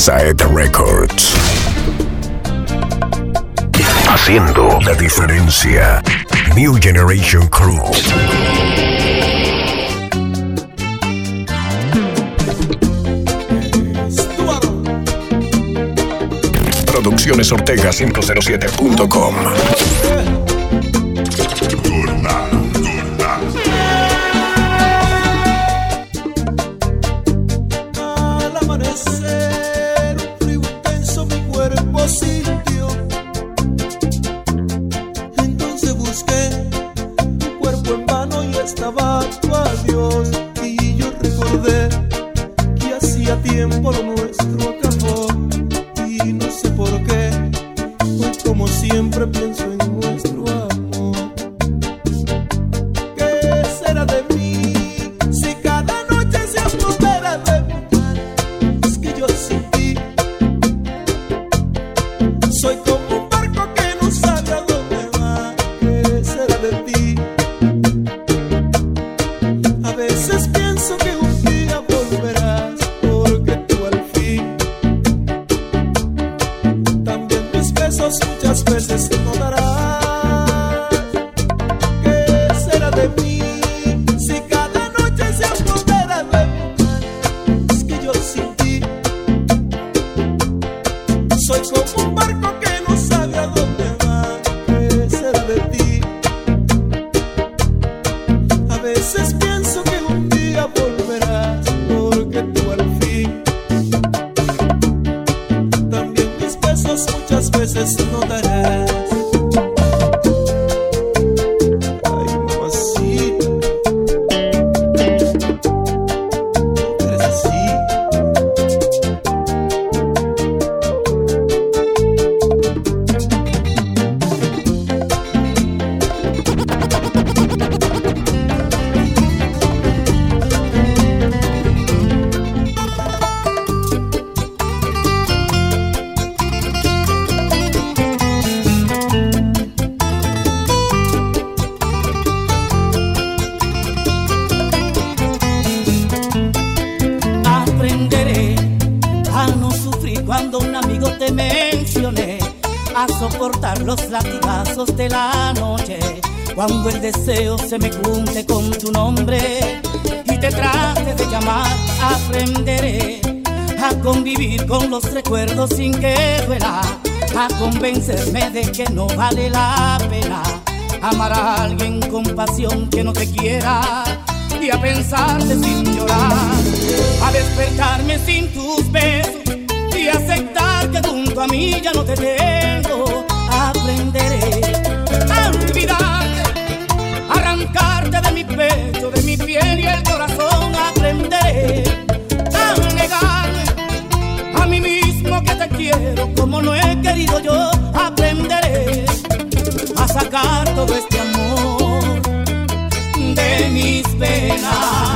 Saeta Records. Haciendo la diferencia. New Generation Crew. Producciones Ortega 507.com. Al amanecer, un frío intenso mi cuerpo sintió. Entonces busqué tu cuerpo en vano y estaba tu adiós. Y yo recordé que hacía tiempo lo nuestro acabó. Y no sé por qué, hoy como siempre pienso en nuestro amor. ¿Qué será de mí si cada noche se apodera de mi mar? Es que yo sin ti soy como un barco que no sabe a dónde va. ¿Qué será de ti? A veces pienso que un día volverás, porque tú al fin también mis besos muchas veces no darás. ¿Qué será de mí si cada noche se apodera de mi mar? Es que yo sin ti soy como un barco que no sabe a dónde va. ¿Qué será de ti? A veces pienso que un día volverás, porque tú al fin también mis besos muchas veces no darás. Ay, mamacita, tú eres así. Aprenderé a no sufrir cuando un amigo te mencione, a soportar los latigazos de la noche, cuando el deseo se me junte con tu nombre y te trate de llamar. Aprenderé a convivir con los recuerdos sin que duela, a convencerme de que no vale la pena amar a alguien con pasión que no te quiera, y a pensarte sin llorar, a despertarme sin tus besos y aceptar que junto a mí ya no te tengo. Aprenderé a olvidarte, a arrancarte de mi pecho, de mi piel y el corazón. Aprenderé a negarme a mí mismo que te quiero como no he querido yo. Aprenderé a sacar todo este amor de mis penas.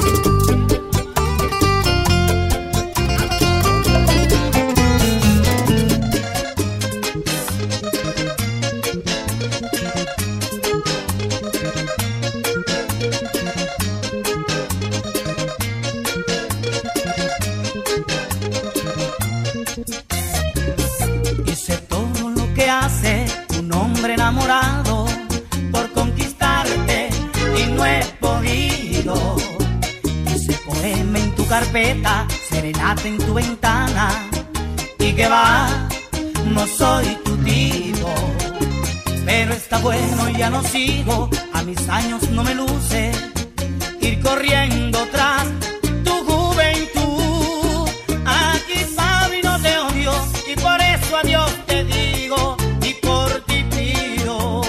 Hice todo lo que hace un hombre enamorado por conquistarte y no he podido. Hice poema en tu carpeta, serenata en tu ventana, y que va, no soy tu tipo. Pero está bueno y ya no sigo, a mis años no me luce ir corriendo tras tu juventud. Aquí sabe y no te odio, y por eso adiós te digo y por ti pido.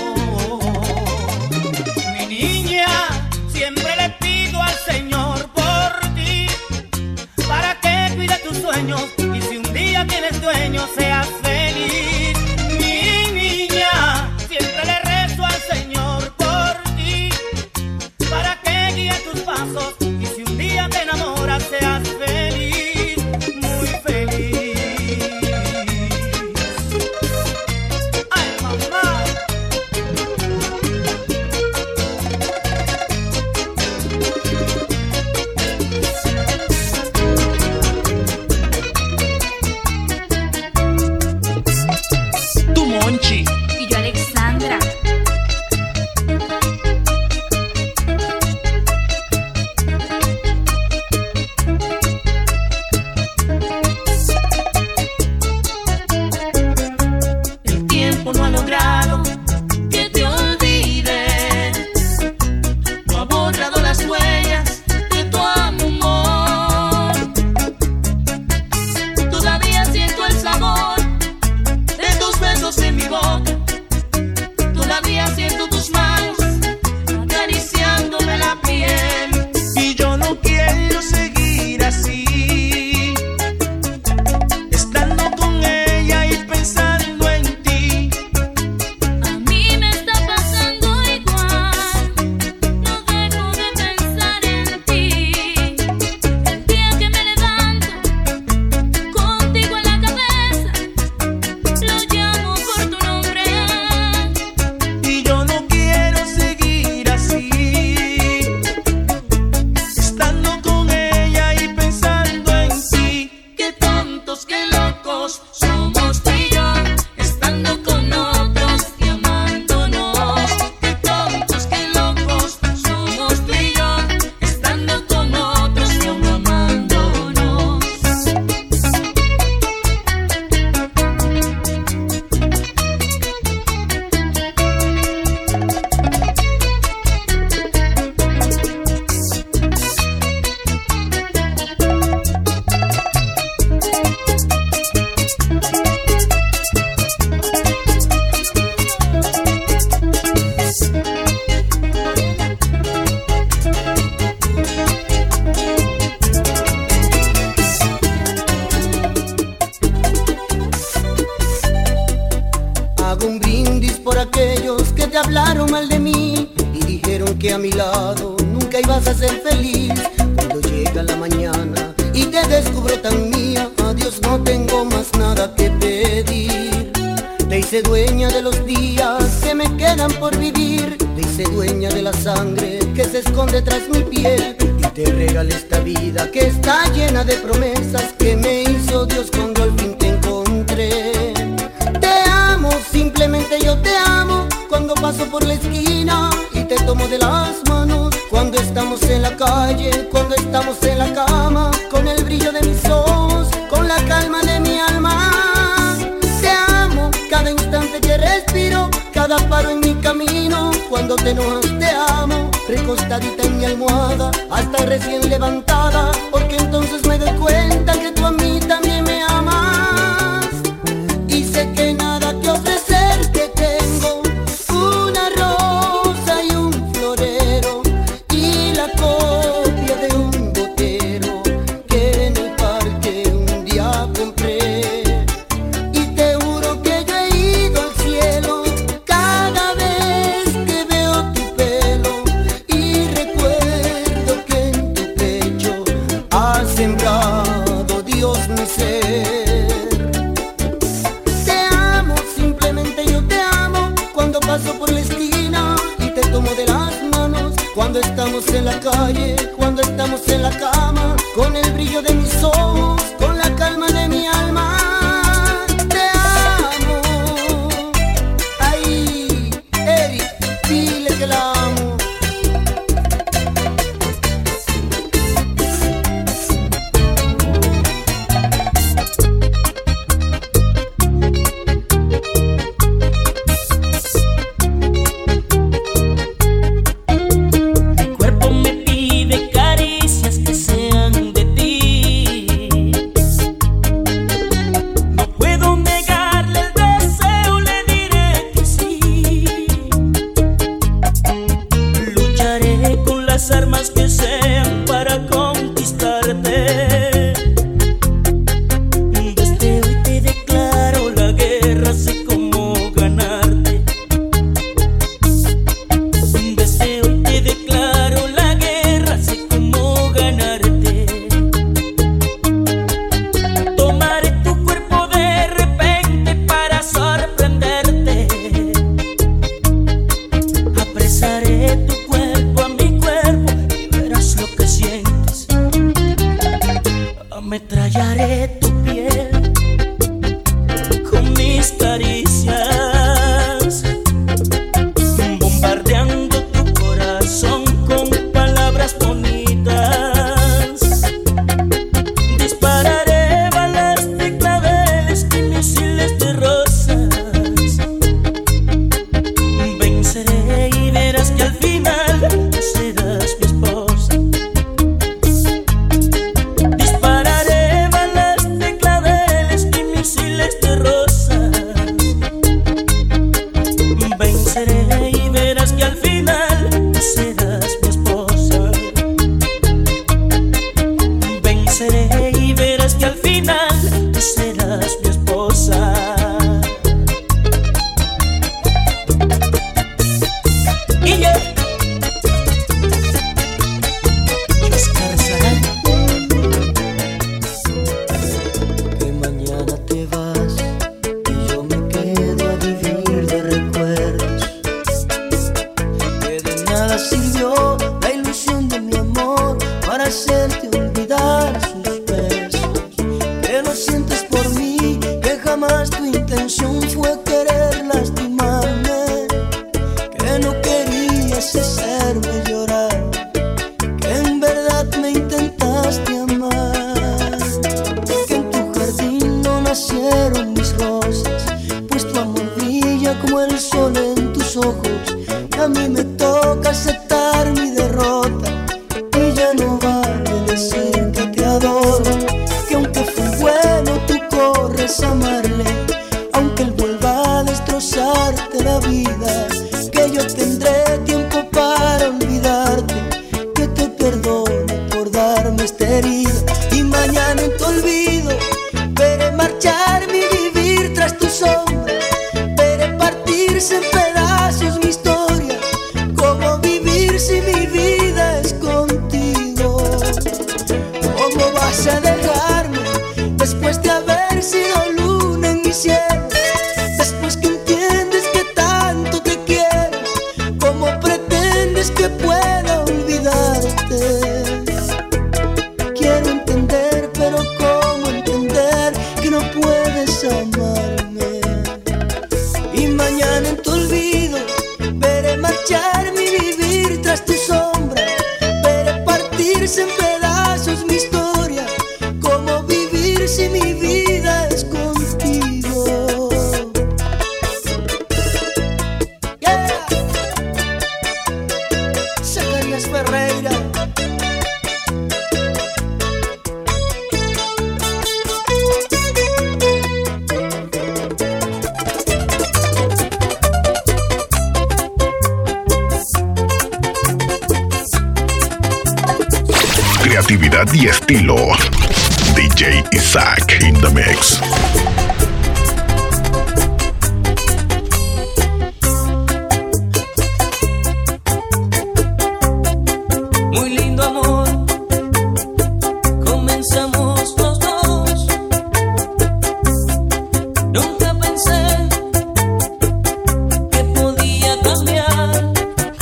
Mi niña, siempre le pido al Señor por ti, para que cuide tus sueños y si un día tienes dueño seas feliz. Mi niña, siempre le rezo al Señor por ti, para que guíe tus pasos estando con ella y pensando en ti. Qué tontos, qué locos somos tú y yo, estando con otros y amándonos. Qué tontos, qué locos somos tú y yo, estando con otros y aún amándonos. Hago un brindis por aquellos que te hablaron mal de mí y dijeron que a mi lado nunca ibas a ser feliz. Cuando llega la mañana y te descubro tan mía, adiós, no tengo más nada que pedir. Te hice dueña de los días que me quedan por vivir, te hice dueña de la sangre que se esconde tras mi piel y te regalé esta vida que está llena de promesas que me hizo Dios cuando al fin te encontré. Te amo, simplemente yo te amo, cuando paso por la esquina y te tomo de las manos, cuando estamos en la calle, cuando estamos en la cama, con el brillo de mis ojos, con la calma de mi alma. Te amo, cada instante que respiro, cada paro en mi camino, cuando te enojas te amo, recostadita en mi almohada, hasta recién levantada, porque entonces me doy cuenta que tú a mí también me amas. Y sé que nada que ofrecerte tengo, una rosa y un florero y la copia de un botero que en el parque un día compré. Y te juro que yo he ido al cielo cada vez que veo tu pelo y recuerdo que en tu pecho has sembrado Dios mi ser. Simplemente yo te amo, cuando paso por la esquina y te tomo de las manos, cuando estamos en la calle, cuando estamos en la cama, con el brillo de mis ojos, con la calma de mi alma. Te amo. Ay, Eric, dile que la amo. Armas que sean para conquistarte. Desde hoy te declaro la guerra, sé cómo ganarte. Desde hoy te declaro la guerra, sé cómo ganarte. Tomaré tu cuerpo de repente para sorprenderte. Apresaré tu cuerpo a mi cuerpo y verás lo que sientes. Ametrallaré tu piel con mis caricias, bombardeando tu corazón con palabras bonitas. Dispararé balas de claveles y misiles de rosas. Venceré y verás que al final serás mi esposa. Dispararé balas de claveles y misiles de rosas. herida y mañana en tu olvido veré marchar mi vivir tras tu sombra, veré partirse en pedazos mi historia. ¿Cómo vivir si mi vida es contigo? ¿Cómo vas a dejarme después de haber sido luna en mi cielo? Después que entiendes que tanto te quiero, ¿cómo pretendes que pueda olvidarte? Quiero entender, pero ¿cómo entender que no puedes amarme? Y mañana en tu olvido veré marchar mi vivir tras tu sombra, veré partirse en pedazos mi historia. ¿Cómo vivir si mi vida es contigo? Yeah. Zacarías Ferreira. Creatividad y estilo. DJ Isaac in the mix. Muy lindo amor, comenzamos los dos. Nunca pensé que podía cambiar,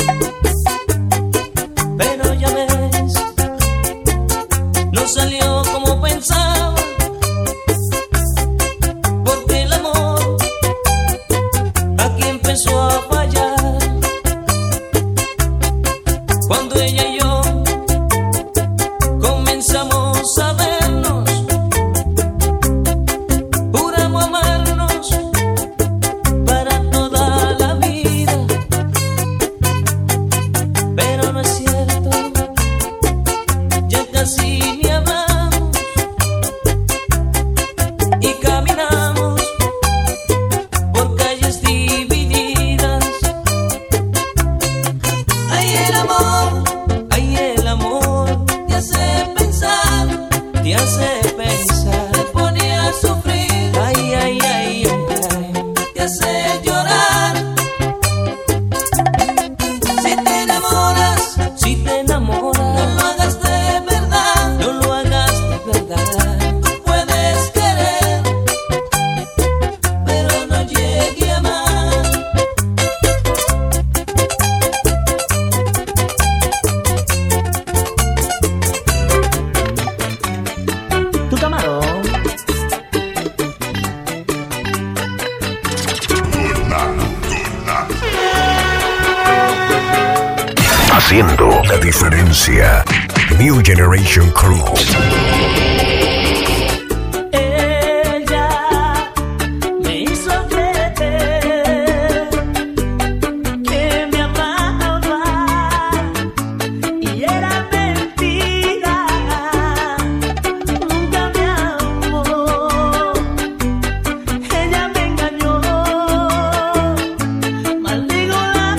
pero ya ves, no salió como pensaba, porque el amor aquí empezó a fallar. Cuando ella y yo comenzamos a vernos, juramos amarnos para toda la vida, pero no es cierto, ya casi ni hablamos y caminamos por calles divididas. Ay, el amor te hace pensar, te pone a sufrir. Ay, ay, ay, ay, ay, te hace llorar. Si te enamoras, no lo hagas de verdad, no lo hagas de verdad. Tú puedes querer, pero no llegue a amar. Tu camarón. Haciendo la diferencia. New Generation Crew. Ella me hizo creer que me amaba y era mentira, nunca me amó. Ella me engañó, maldigo la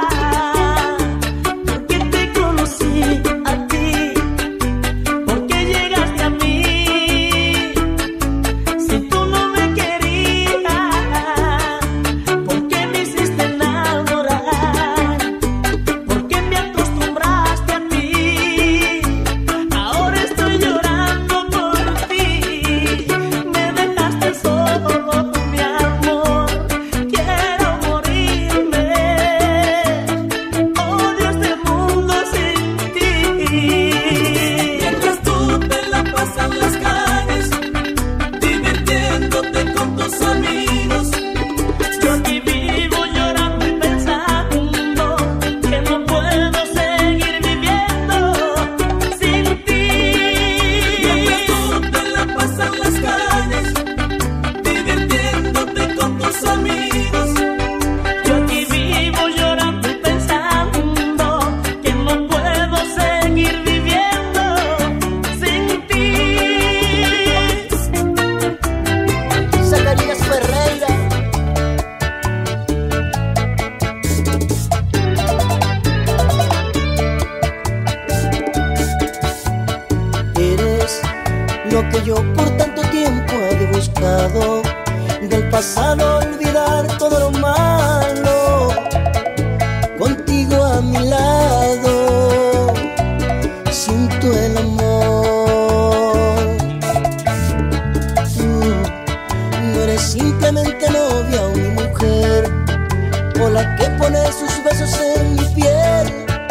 hora porque te conocí a ti, porque lo que yo por tanto tiempo he buscado. Del pasado olvidar todo lo malo, contigo a mi lado, siento el amor. Tú no eres simplemente novia o mi mujer, o la que pone sus besos en mi piel.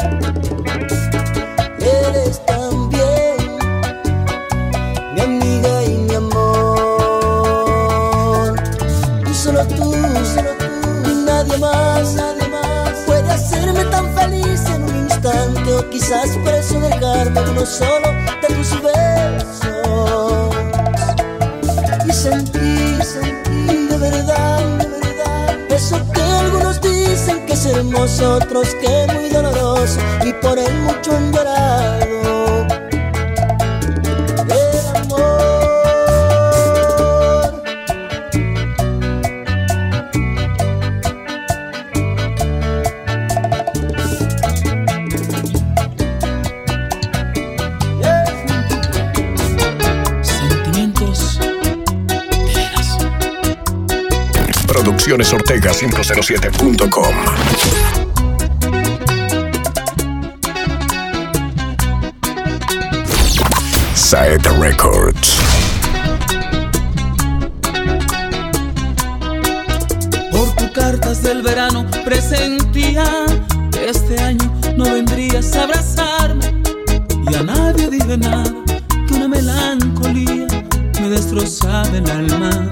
Eres también mi amiga y mi amor. Y solo tú, y nadie más puede hacerme tan feliz en un instante, o quizás por eso dejarme uno solo de tus besos. Y sentir de verdad eso que algunos dicen que es hermoso, otros que es muy doloroso, y por él mucho han llorado. El amor. Sentimientos de veras. Producciones Ortega 507.com. Saeta Records. Por tus cartas del verano presentía que este año no vendrías a abrazarme, y a nadie dije nada, que una melancolía me destrozaba el alma.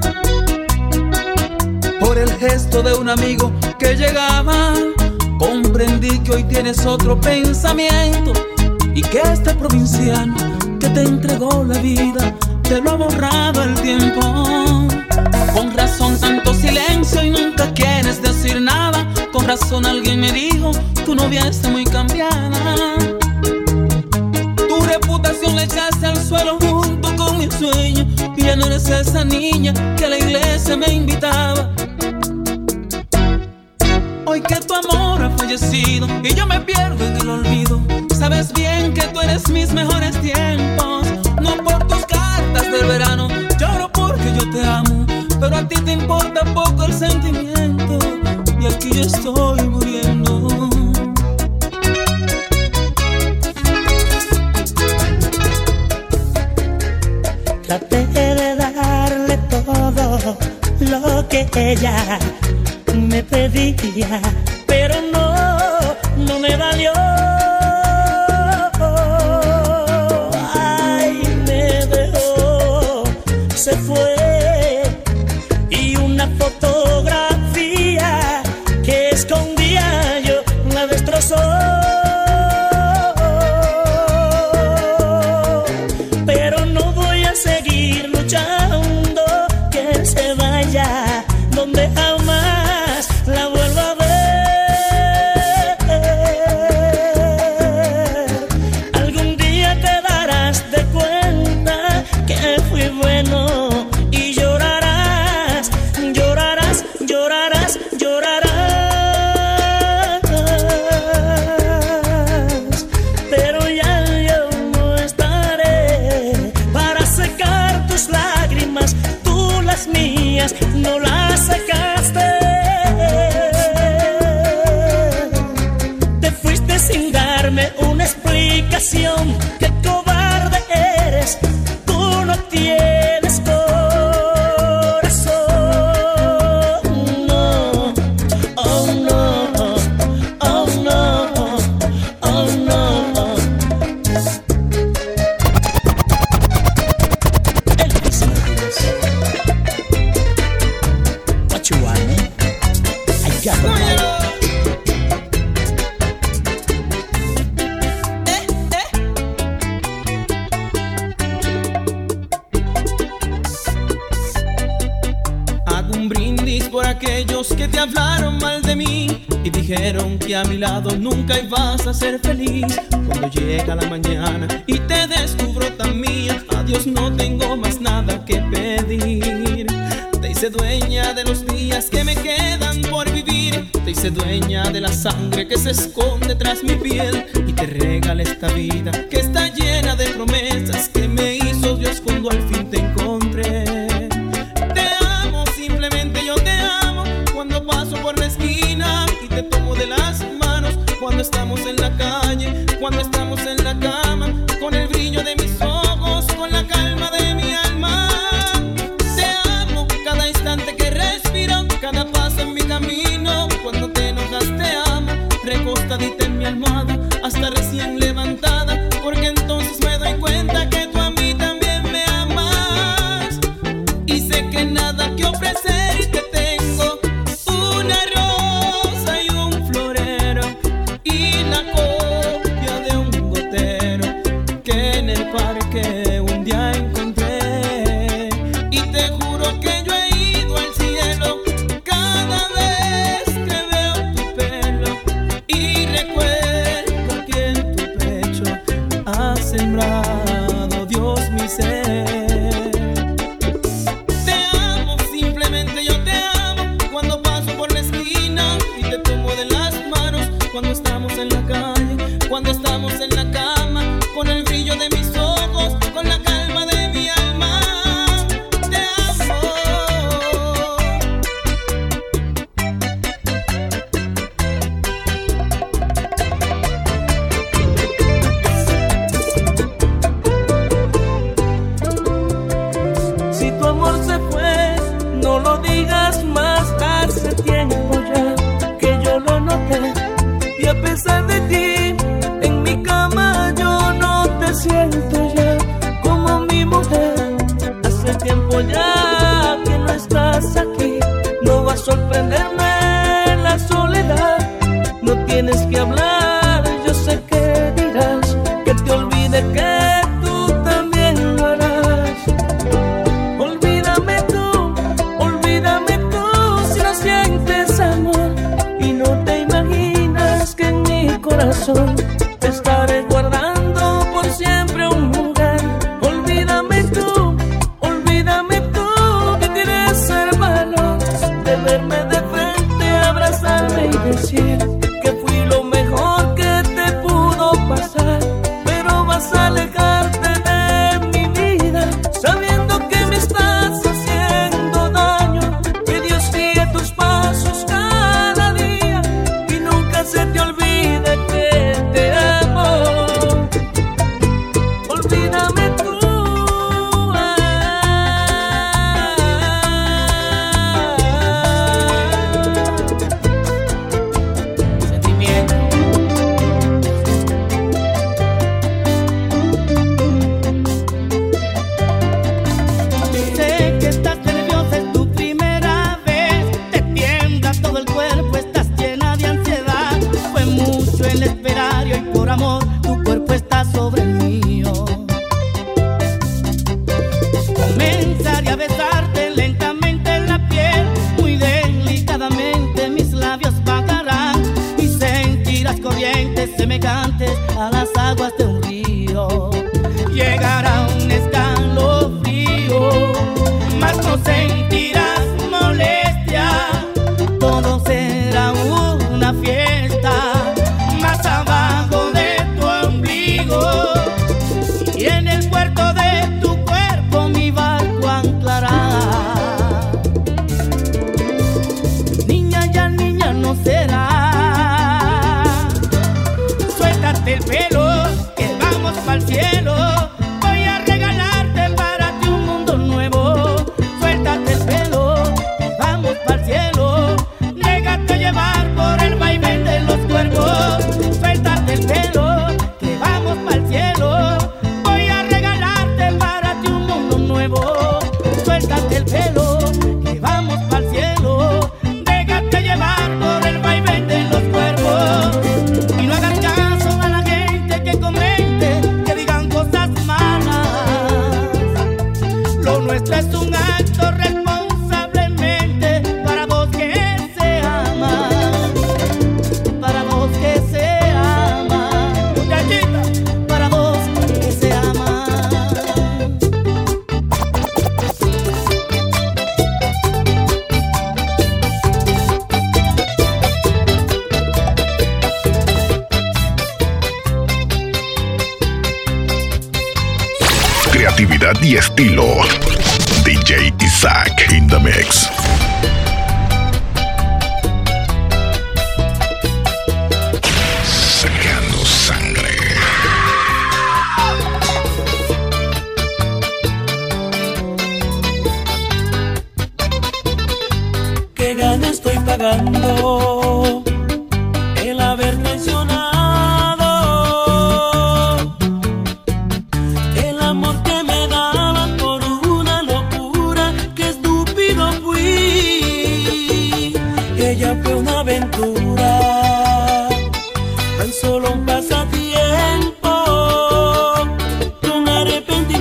Por el gesto de un amigo que llegaba, comprendí que hoy tienes otro pensamiento, y que este provinciano que te entregó la vida te lo ha borrado el tiempo. Con razón tanto silencio y nunca quieres decir nada. Con razón alguien me dijo, tu novia está muy cambiada. Tu reputación la echaste al suelo junto con mi sueño, y ya no eres esa niña que a la iglesia me invitaba. Hoy que tu amor ha fallecido y yo me pierdo en el olvido, sabes bien que tú eres mis mejores tiempos. No por tus cartas del verano, lloro porque yo te amo, pero a ti te importa poco el sentimiento, y aquí yo estoy muriendo. Traté de darle todo lo que ella me pedía, pero no me valió. Ay, me dejó, se fue, y una fotografía que escondía yo la destrozó. Pero no voy a seguir luchando, que él se vaya donde jamás la vuelva a ver. Algún día te darás de cuenta que fui bueno, y llorarás, llorarás, llorarás, llorarás. Pero ya yo no estaré para secar tus lágrimas, tú las mías no las sacaste. Te fuiste sin darme una explicación. Qué cobarde eres, tú no tienes corazón. No, oh no, oh no, oh no. Elvis Martínez. What you want, man? I got the money. Hago un brindis por aquellos que te hablaron mal de mí y dijeron que a mi lado nunca ibas a ser feliz. Cuando llega la mañana y te descubro tan mía, adiós, no tengo más nada que pedir. Te hice dueña de los días que me quedan por vivir, te hice dueña de la sangre que se esconde tras mi piel, y te regalé esta vida que está llena de promesas que me hizo Dios cuando al que un día encontré. Y te juro que yo he ido al cielo cada vez que veo tu pelo y recuerdo que en tu pecho ha sembrado Dios mi ser. Te amo, simplemente yo te amo. Cuando paso por la esquina y te tomo de las manos, cuando estamos en la calle, cuando estamos en la cama, con el brillo de mis ojos, con la calma de mi alma. Te amo. Si tu amor se fue, no lo digas más. Hace tiempo ya que yo lo noté, y a pesar de ti, en mi cama yo no te siento ya como mi mujer. Hace tiempo ya que no estás aquí, no va a sorprenderme la soledad. No tienes que hablar, yo sé que dirás que te olvide, que tú también lo harás. Olvídame tú si no sientes amor y no te imaginas que en mi corazón te estaré guardando por siempre un lugar. Olvídame tú que tienes el valor de verme de frente, abrazarme y decir que fui lo mejor que te pudo pasar. Pero vas a alejarte de mi vida sabiendo que me estás haciendo daño, que Dios guíe tus pasos cada día y nunca se te olvide que te amo. Olvídame tú. Sentimiento. Sé que estás nerviosa, es tu primera vez. Te tiembla todo el cuerpo, estás llena de ansiedad. Fue mucho el esperar y hoy por amor tu cuerpo está sobre el mío. Comenzaré a besarte lentamente en la piel, muy delicadamente mis labios bajarán y sentirás corrientes semejantes a las aguas de un río. Llegará un escalofrío, mas no sentirás molestia. Todo será una fiesta más abajo de tu ombligo, y en el puerto de tu cuerpo mi barco anclará. Niña, ya niña no será. Suéltate el pelo, que vamos pa'l cielo. Voy a regalarte para ti un mundo nuevo. Suéltate el pelo, que vamos pa'l cielo. Déjate llevar por el vaivén de los cuervos. Suéltate el pelo, que vamos pa'l cielo. Voy a regalarte para ti un mundo nuevo. Suéltate el pelo, que vamos pa'l cielo. Déjate llevar por el vaivén de los cuervos. Y no hagas caso a la gente que comente, que digan cosas malas. Lo nuestro es un acto responsablemente para vos que se ama. Para vos que se ama. Muchachita, para vos que se ama. Creatividad y estilo. DJ Isaac in the mix. Sacando sangre. ¿Qué gana estoy pagando el haber traicionado el amor que me daban por una locura? Qué estúpido fui. Ella fue una aventura, tan solo un pasatiempo, un arrepentimiento.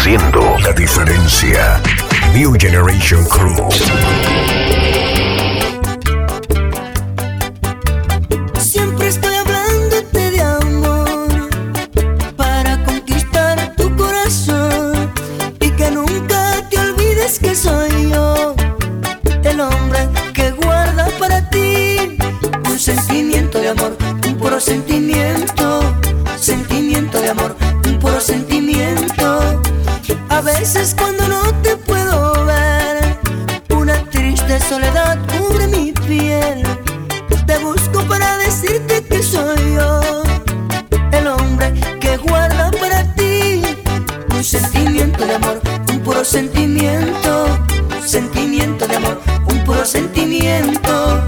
haciendo la diferencia. New Generation Crew. Siempre estoy hablándote de amor para conquistar tu corazón y que nunca te olvides que soy yo el hombre que guarda para ti un sentimiento de amor, un puro sentimiento, sentimiento de amor, un puro sentimiento. A veces cuando no te puedo ver, una triste soledad cubre mi piel. Te busco para decirte que soy yo el hombre que guarda para ti un sentimiento de amor, un puro sentimiento, sentimiento de amor, un puro sentimiento.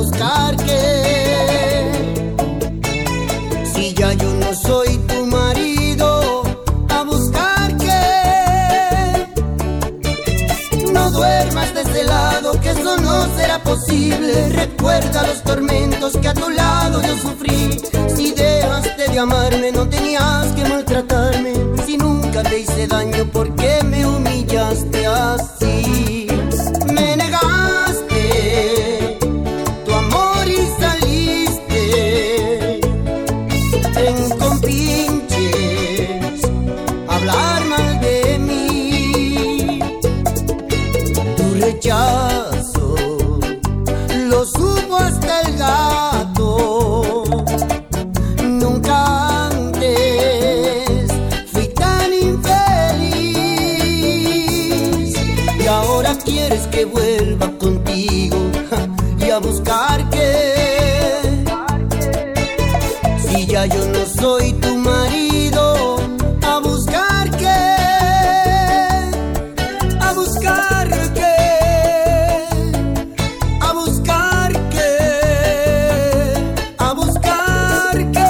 buscar qué. Si ya yo no soy tu marido, a buscar qué. No duermas de ese lado, que eso no será posible. Recuerda los tormentos que a tu lado yo sufrí. Si dejaste de amarme, no tenías que maltratarme. Si nunca te hice daño, ¿por qué me humillaste así? Me negaste tu amor y saliste en compinches a hablar mal de mí. Tu rechazo lo supo hasta el gato. Nunca antes fui tan infeliz. Y ahora quieres que vuelva contigo y a buscar qué. Si ya yo no soy tu marido, a buscar qué. A buscar qué. A buscar qué. A buscar qué.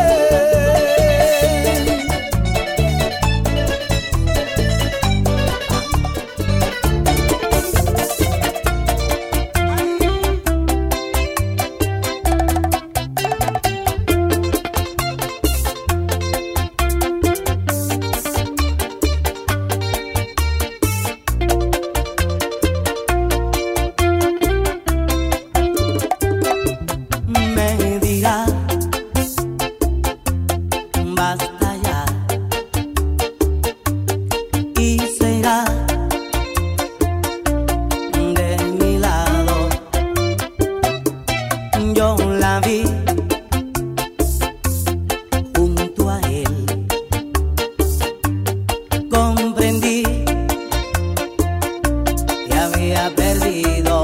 Me dirá, basta ya, y será de mi lado. Yo la vi junto a él, comprendí que había perdido.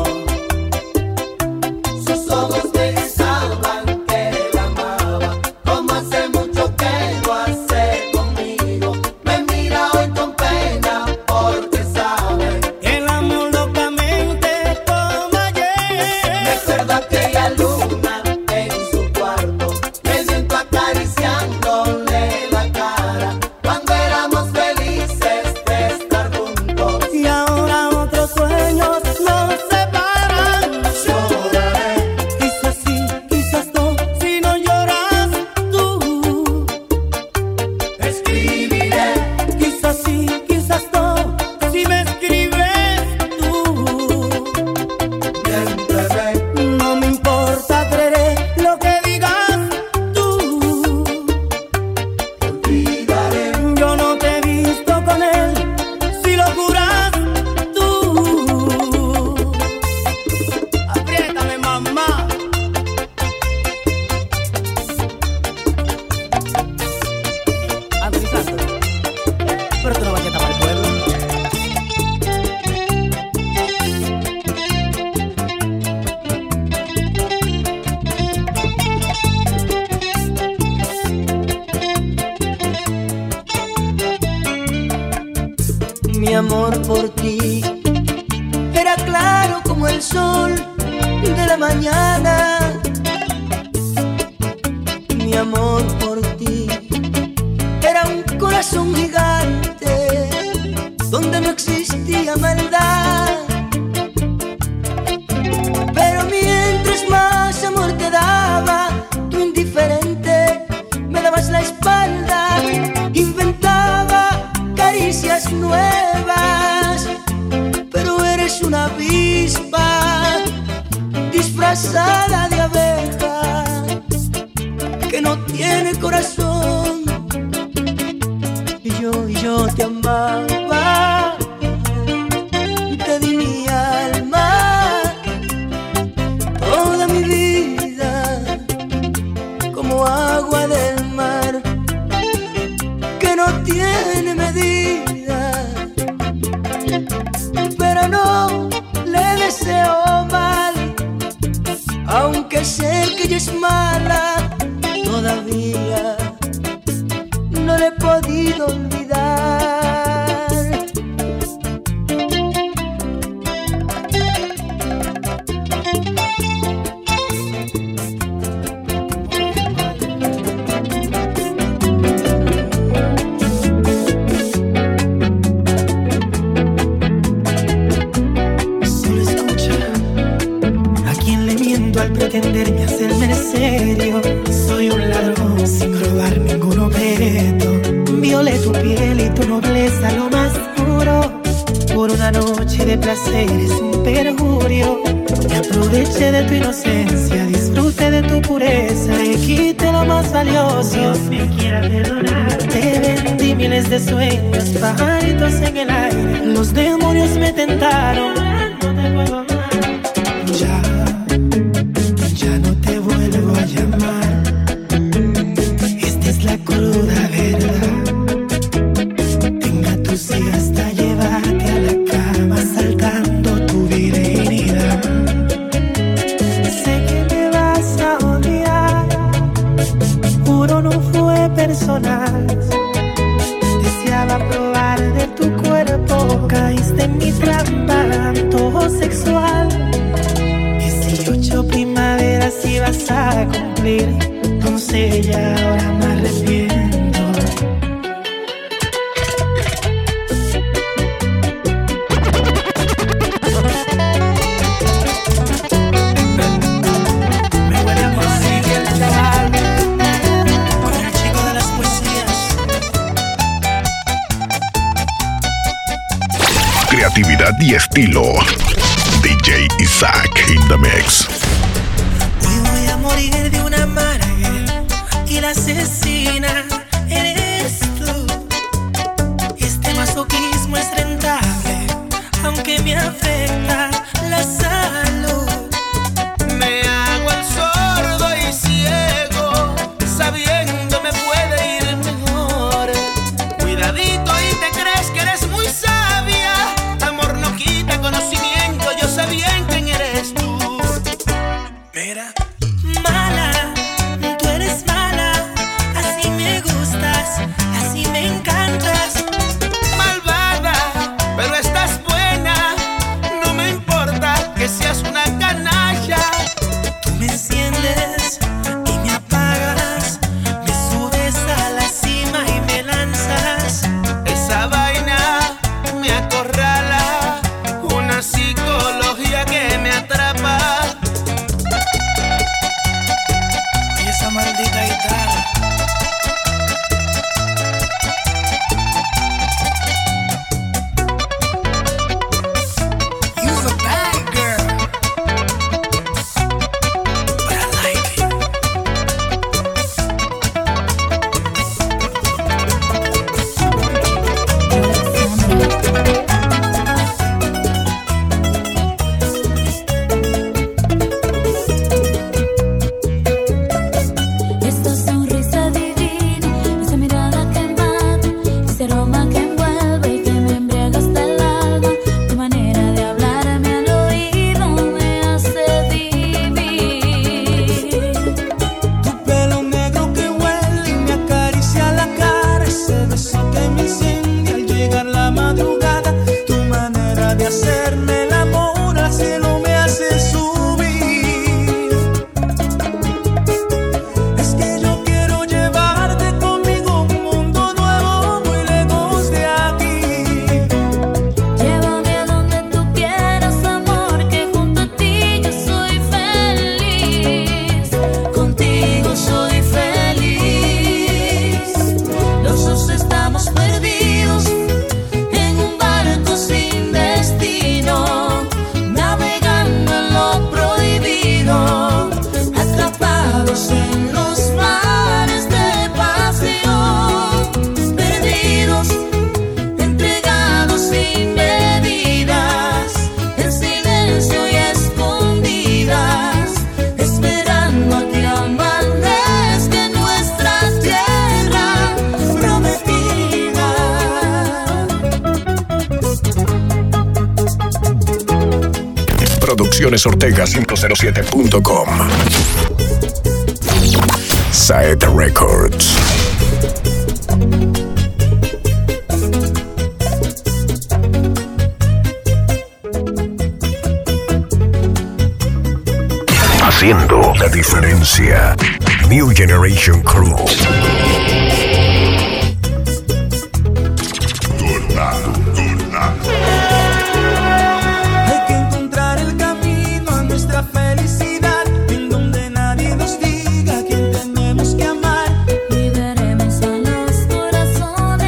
Sus ojos me gritaban que la amaba, como hace mucho que lo hace conmigo. Me mira hoy con pena porque sabe. El amor locamente como ayer. Recuerdo aquella luna en su cuarto, el viento acariciándole la cara, cuando éramos felices de estar juntos. Y ahora otros sueños nos separan. Lloraré, Quizás sí, quizás no, si no lloras tú. escribiré, Quizás sí, quizás no, si me escribes tú. siempre ve. No me importa, creeré lo que digas tú. Olvidaré, Yo no te he visto con él, si lo juras tú. Apriétame, mamá. Anthony Santos, pero tú no vas a tapar el pueblo. mi amor por ti era claro como el sol de la mañana. Mi amor por ti era un corazón gigante donde no existía maldad. Pero mientras más amor te daba, tú indiferente me dabas la espalda. Inventaba caricias nuevas, pero eres una avispa disfrazada de abeja que no tiene corazón. Y yo te amaba, te di mi alma, toda mi vida, como agua del mar que no tiene medida. Pero no le deseo mal, aunque sé que ella es mala. Todavía no le he podido olvidar. Violé tu piel y tu nobleza lo más puro. Por una noche de placer es un perjurio. Me aproveché de tu inocencia, disfrute de tu pureza, te quité lo más valioso. Dios me quiera perdonar. Te vendí miles de sueños, pajaritos en el aire. Los demonios me tentaron. No te puedo amar. Ya no te vuelvo a llamar. Esta es la cruda verdad. Tenga tus hijas hasta llevarte a la cama, saltando tu virginidad. Sé que me vas a odiar, juro no fue personal. Deseaba probar de tu cuerpo, caíste en mi trampa, antojo sexual. 18 primaveras ibas a cumplir, entonces ya ahora me arrepiento. Me huele a Masique el chaval, con el chico de las poesías. Creatividad y estilo. DJ Isaac in the mix. Hoy voy a morir de una amarga y la asesina eres tú. Este masoquismo es rentable, aunque me afecta la salud. Me hago el sordo y ciego, sabiendo me puede ir mejor. Cuidadito y te crees que eres muy sabia. Amor no quita conocimiento, yo sé bien quién eres tú. Mira, mala, tú eres mala, así me gustas, así me encantas. Malvada, pero estás buena. No me importa que seas una canalla. Tú me enciendes y me apagas, me subes a la cima y me lanzas. Esa vaina me acorrala, una psicología que me atrapa. Y esa maldita guitarra. You're a bad girl, but I like it. Esta sonrisa divina, esa mirada que mata, ese aroma que envuelve y que me embriaga hasta el alma. Tu manera de hablarme al oído me hace vivir. Tu pelo negro que huele y me acaricia la cara. Ese beso que me incendia al llegar la madrugada. Tu manera de hacerme el amor al cielo me hace subir. Es que yo quiero llevarte conmigo a un mundo nuevo muy lejos de aquí. Llévame a donde tú quieras, amor, que junto a ti yo soy feliz. Contigo soy feliz. Los dos estamos perdidos en un barco sin destino, navegando en lo prohibido, atrapados en los mares de pasión, perdidos, entregados sin medidas, en silencio y escondidas, esperando a que amanezca en nuestra tierra prometida. Produccionesortega507.com. Saeta Records. Haciendo la diferencia. New Generation Crew. Hay que encontrar el camino a nuestra felicidad, en donde nadie nos diga a quién tenemos que amar. Liberemos a los corazones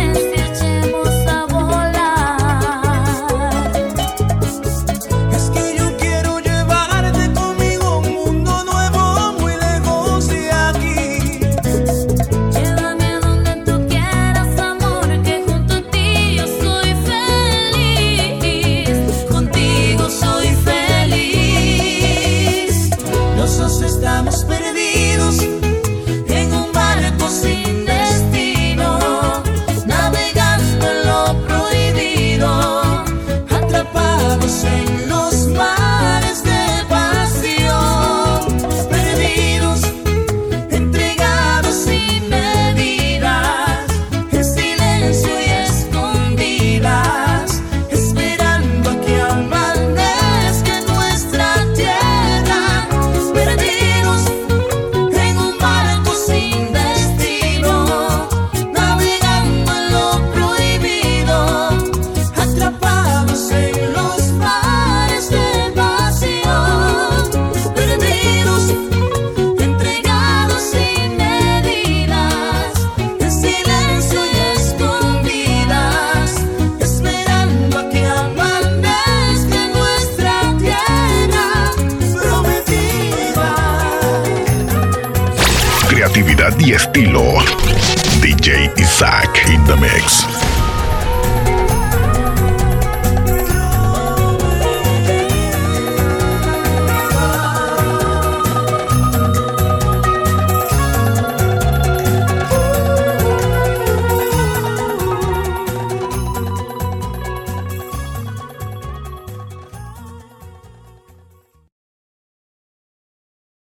y estilo. DJ Isaac in the mix.